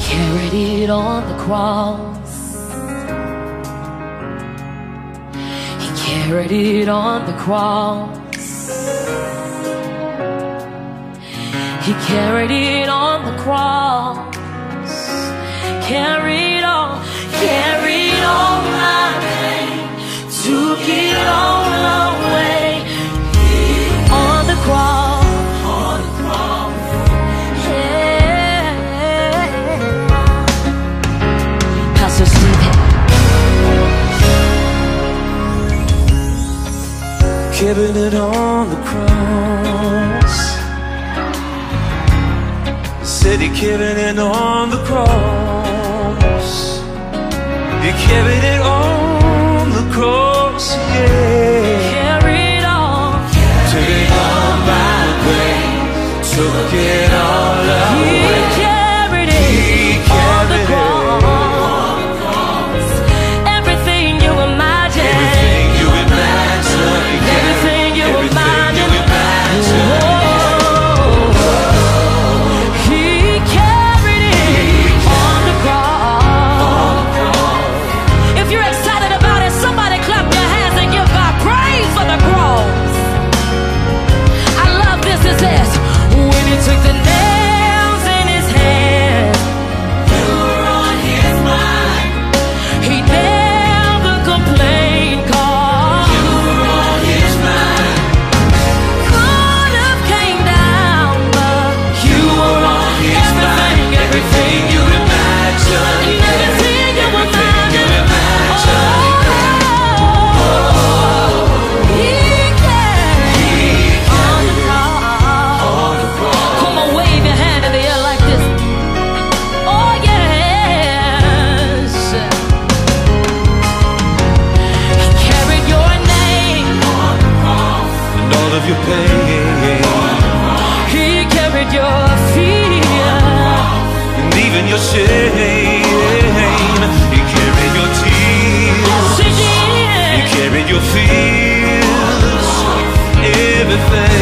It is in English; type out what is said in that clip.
carried it on the cross. He carried it on the cross. He carried it on the cross. Carried all my pain, took it all away on the cross. Yeah. Pastor Steve. Carried it on the cross. Said he carried it on the cross. He carried it on the cross, yeah. Carried on. Took it all by grace. Took it all away. He carried it on the cross. Everything you imagine. Everything you imagine. Everything you imagine. Took the nails in his hands. You were on his mind. He never complained, 'cause you were on his mind. Could have came down, but you were on his mind. Everything you imagine. Everything you imagine. He carried on the cross. Wave your hand in the air like this. Oh yes. He carried your name on the cross And all of your pain. He carried your fear And even your shame. He carried your tears. Yes, he did. He carried your fears. Everything.